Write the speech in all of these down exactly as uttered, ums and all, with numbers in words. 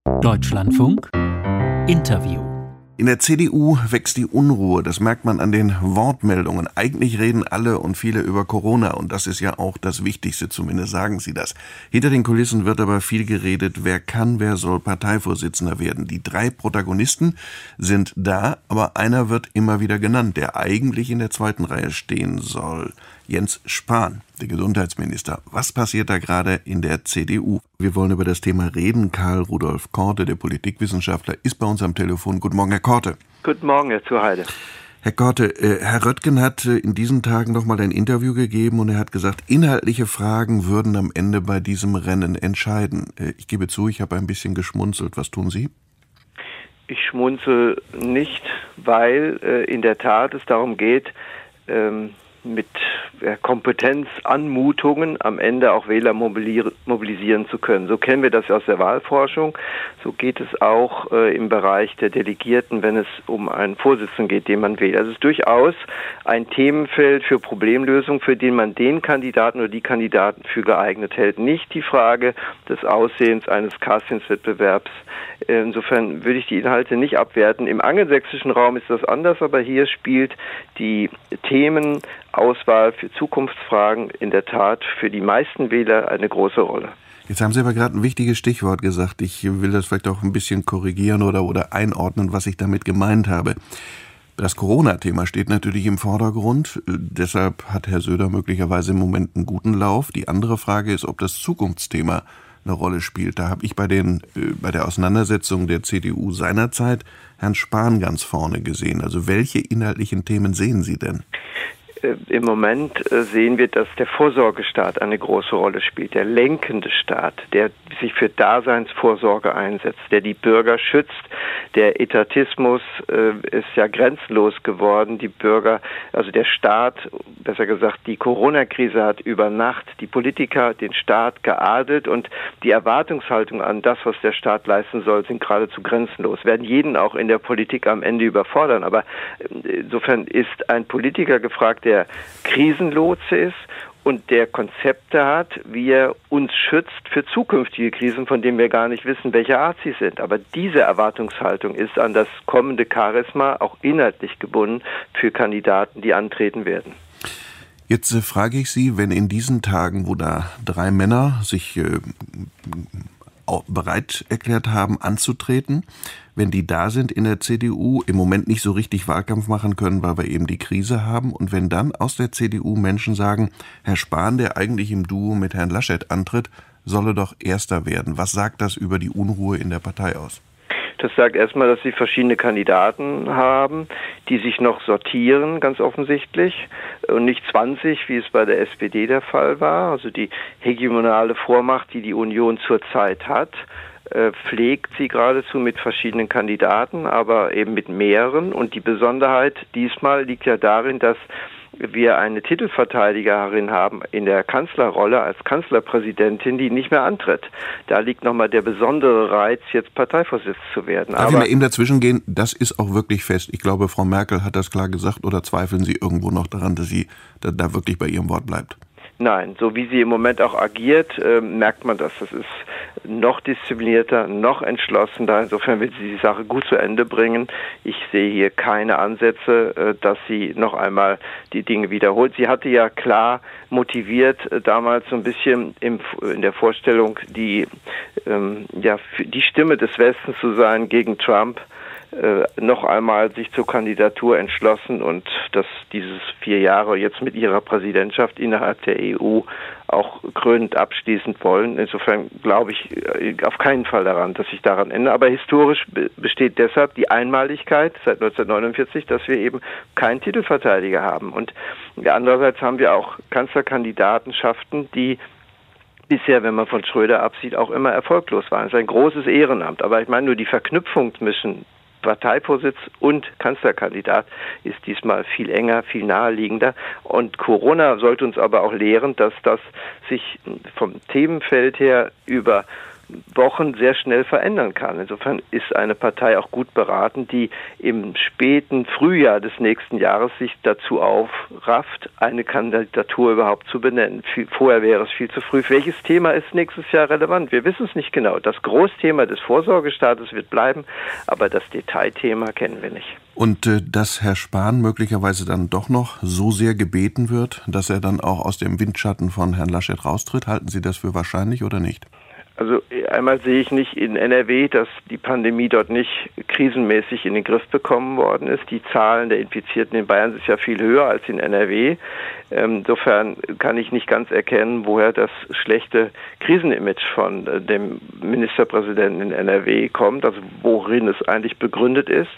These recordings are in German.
Deutschlandfunk Interview. In der C D U wächst die Unruhe, das merkt man an den Wortmeldungen. Eigentlich reden alle und viele über Corona und das ist ja auch das Wichtigste, zumindest sagen sie das. Hinter den Kulissen wird aber viel geredet, wer kann, wer soll Parteivorsitzender werden. Die drei Protagonisten sind da, aber einer wird immer wieder genannt, der eigentlich in der zweiten Reihe stehen soll. Jens Spahn, der Gesundheitsminister. Was passiert da gerade in der C D U? Wir wollen über das Thema reden. Karl Rudolf Korte, der Politikwissenschaftler, ist bei uns am Telefon. Guten Morgen, Herr Korte. Guten Morgen, Herr Zuheide. Herr Korte, äh, Herr Röttgen hat äh, in diesen Tagen noch mal ein Interview gegeben und er hat gesagt, inhaltliche Fragen würden am Ende bei diesem Rennen entscheiden. Äh, ich gebe zu, ich habe ein bisschen geschmunzelt. Was tun Sie? Ich schmunzel nicht, weil äh, in der Tat es darum geht, ähm, mit äh, Kompetenzanmutungen am Ende auch Wähler mobilir- mobilisieren zu können. So kennen wir das aus der Wahlforschung. So geht es auch äh, im Bereich der Delegierten, wenn es um einen Vorsitzenden geht, den man wählt. Also es ist durchaus ein Themenfeld für Problemlösung, für den man den Kandidaten oder die Kandidaten für geeignet hält. Nicht die Frage des Aussehens eines Castingswettbewerbs. Insofern würde ich die Inhalte nicht abwerten. Im angelsächsischen Raum ist das anders, aber hier spielt die Themenauswahl für Zukunftsfragen in der Tat für die meisten Wähler eine große Rolle. Jetzt haben Sie aber gerade ein wichtiges Stichwort gesagt. Ich will das vielleicht auch ein bisschen korrigieren oder, oder einordnen, was ich damit gemeint habe. Das Corona-Thema steht natürlich im Vordergrund. Deshalb hat Herr Söder möglicherweise im Moment einen guten Lauf. Die andere Frage ist, ob das Zukunftsthema eine Rolle spielt. Da habe ich bei den äh, bei der Auseinandersetzung der C D U seinerzeit Herrn Spahn ganz vorne gesehen. Also welche inhaltlichen Themen sehen Sie denn? Im Moment sehen wir, dass der Vorsorgestaat eine große Rolle spielt, der lenkende Staat, der sich für Daseinsvorsorge einsetzt, der die Bürger schützt. Der Etatismus äh, ist ja grenzenlos geworden. Die Bürger, also der Staat, besser gesagt, die Corona-Krise hat über Nacht die Politiker, den Staat geadelt und die Erwartungshaltung an das, was der Staat leisten soll, sind geradezu grenzenlos. Werden jeden auch in der Politik am Ende überfordern. Aber insofern ist ein Politiker gefragt, der Krisenlotse ist und der Konzepte hat, wie er uns schützt für zukünftige Krisen, von denen wir gar nicht wissen, welcher Art sie sind. Aber diese Erwartungshaltung ist an das kommende Charisma auch inhaltlich gebunden für Kandidaten, die antreten werden. Jetzt äh, frage ich Sie, wenn in diesen Tagen, wo da drei Männer sich äh, bereit erklärt haben, anzutreten, wenn die da sind in der C D U, im Moment nicht so richtig Wahlkampf machen können, weil wir eben die Krise haben, und wenn dann aus der C D U Menschen sagen, Herr Spahn, der eigentlich im Duo mit Herrn Laschet antritt, solle doch Erster werden. Was sagt das über die Unruhe in der Partei aus? Das sagt erstmal, dass sie verschiedene Kandidaten haben, die sich noch sortieren, ganz offensichtlich, und nicht zwanzig, wie es bei der S P D der Fall war. Also die hegemonale Vormacht, die die Union zurzeit hat, pflegt sie geradezu mit verschiedenen Kandidaten, aber eben mit mehreren. Und die Besonderheit diesmal liegt ja darin, dass wir eine Titelverteidigerin haben in der Kanzlerrolle als Kanzlerpräsidentin, die nicht mehr antritt. Da liegt nochmal der besondere Reiz, jetzt Parteivorsitz zu werden. Darf ich mal eben dazwischen gehen? Das ist auch wirklich fest. Ich glaube, Frau Merkel hat das klar gesagt, oder zweifeln Sie irgendwo noch daran, dass sie da, da wirklich bei ihrem Wort bleibt? Nein, so wie sie im Moment auch agiert, äh, merkt man das. Das ist noch disziplinierter, noch entschlossener. Insofern will sie die Sache gut zu Ende bringen. Ich sehe hier keine Ansätze, äh, dass sie noch einmal die Dinge wiederholt. Sie hatte ja klar motiviert, äh, damals so ein bisschen im, in der Vorstellung, die, ähm, ja, für die Stimme des Westens zu sein gegen Trump, Äh, noch einmal sich zur Kandidatur entschlossen und dass dieses vier Jahre jetzt mit ihrer Präsidentschaft innerhalb der E U auch krönend abschließend wollen. Insofern glaube ich äh, auf keinen Fall daran, dass sich daran ändert. Aber historisch be- besteht deshalb die Einmaligkeit seit neunzehnhundertneunundvierzig, dass wir eben keinen Titelverteidiger haben. Und ja, andererseits haben wir auch Kanzlerkandidatenschaften, die bisher, wenn man von Schröder absieht, auch immer erfolglos waren. Es ist ein großes Ehrenamt. Aber ich meine, nur die Verknüpfung zwischen Parteivorsitz und Kanzlerkandidat ist diesmal viel enger, viel naheliegender. Und Corona sollte uns aber auch lehren, dass das sich vom Themenfeld her über Wochen sehr schnell verändern kann. Insofern ist eine Partei auch gut beraten, die im späten Frühjahr des nächsten Jahres sich dazu aufrafft, eine Kandidatur überhaupt zu benennen. Vorher wäre es viel zu früh. Welches Thema ist nächstes Jahr relevant? Wir wissen es nicht genau. Das Großthema des Vorsorgestaates wird bleiben, aber das Detailthema kennen wir nicht. Und äh, dass Herr Spahn möglicherweise dann doch noch so sehr gebeten wird, dass er dann auch aus dem Windschatten von Herrn Laschet raustritt, halten Sie das für wahrscheinlich oder nicht? Also einmal sehe ich nicht in N R W, dass die Pandemie dort nicht krisenmäßig in den Griff bekommen worden ist. Die Zahlen der Infizierten in Bayern sind ja viel höher als in N R W. Insofern kann ich nicht ganz erkennen, woher das schlechte Krisenimage von dem Ministerpräsidenten in N R W kommt, also worin es eigentlich begründet ist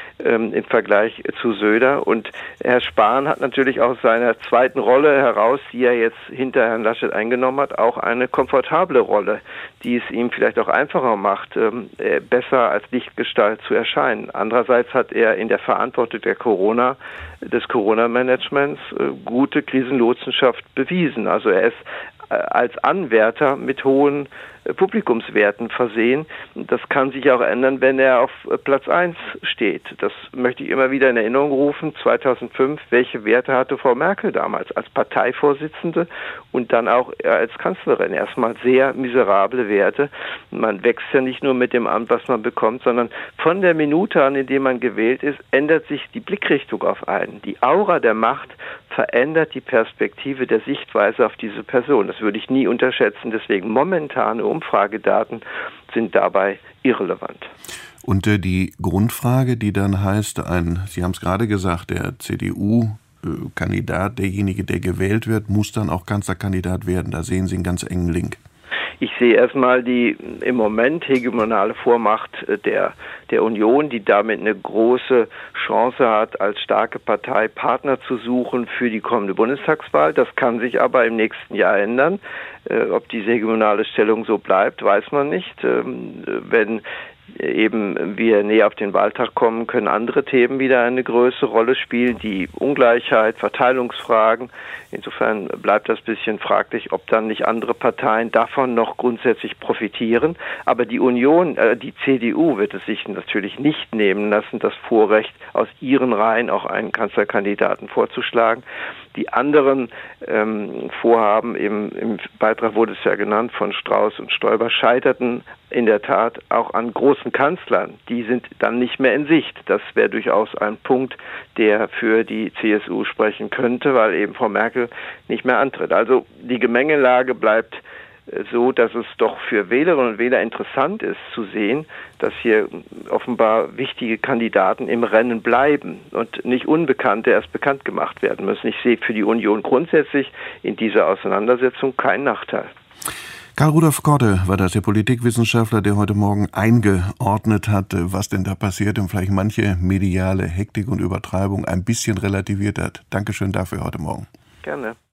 im Vergleich zu Söder. Und Herr Spahn hat natürlich aus seiner zweiten Rolle heraus, die er jetzt hinter Herrn Laschet eingenommen hat, auch eine komfortable Rolle, die es ihm vielleicht auch einfacher macht, besser als Lichtgestalt zu erscheinen. Andererseits hat er in der Verantwortung der Corona, des Corona-Managements gute Krisenlotsenschaft bewiesen. Also er ist als Anwärter mit hohen Publikumswerten versehen. Das kann sich auch ändern, wenn er auf Platz eins steht. Das möchte ich immer wieder in Erinnerung rufen. zweitausendfünf, welche Werte hatte Frau Merkel damals als Parteivorsitzende und dann auch als Kanzlerin? Erstmal sehr miserable Werte. Man wächst ja nicht nur mit dem Amt, was man bekommt, sondern von der Minute an, in der man gewählt ist, ändert sich die Blickrichtung auf einen. Die Aura der Macht verändert die Perspektive der Sichtweise auf diese Person. Das würde ich nie unterschätzen. Deswegen momentane Umfragedaten sind dabei irrelevant. Und äh, die Grundfrage, die dann heißt, ein, Sie haben es gerade gesagt, der C D U-Kandidat, derjenige, der gewählt wird, muss dann auch Kanzlerkandidat werden. Da sehen Sie einen ganz engen Link. Ich sehe erstmal die im Moment hegemonale Vormacht der, der Union, die damit eine große Chance hat, als starke Partei Partner zu suchen für die kommende Bundestagswahl. Das kann sich aber im nächsten Jahr ändern. Äh, ob diese hegemonale Stellung so bleibt, weiß man nicht. Ähm, wenn eben wir näher auf den Wahltag kommen, können andere Themen wieder eine größere Rolle spielen, die Ungleichheit, Verteilungsfragen. Insofern bleibt das ein bisschen fraglich, ob dann nicht andere Parteien davon noch grundsätzlich profitieren. Aber die Union, äh, die C D U wird es sich natürlich nicht nehmen lassen, das Vorrecht aus ihren Reihen auch einen Kanzlerkandidaten vorzuschlagen. Die anderen ähm, Vorhaben, im, im Beitrag wurde es ja genannt, von Strauß und Stoiber, scheiterten in der Tat auch an großen Kanzlern. Die sind dann nicht mehr in Sicht. Das wäre durchaus ein Punkt, der für die C S U sprechen könnte, weil eben Frau Merkel nicht mehr antritt. Also die Gemengelage bleibt so, dass es doch für Wählerinnen und Wähler interessant ist zu sehen, dass hier offenbar wichtige Kandidaten im Rennen bleiben und nicht Unbekannte erst bekannt gemacht werden müssen. Ich sehe für die Union grundsätzlich in dieser Auseinandersetzung keinen Nachteil. Karl Rudolf Korte war das, der Politikwissenschaftler, der heute Morgen eingeordnet hat, was denn da passiert und vielleicht manche mediale Hektik und Übertreibung ein bisschen relativiert hat. Dankeschön dafür heute Morgen. Gerne.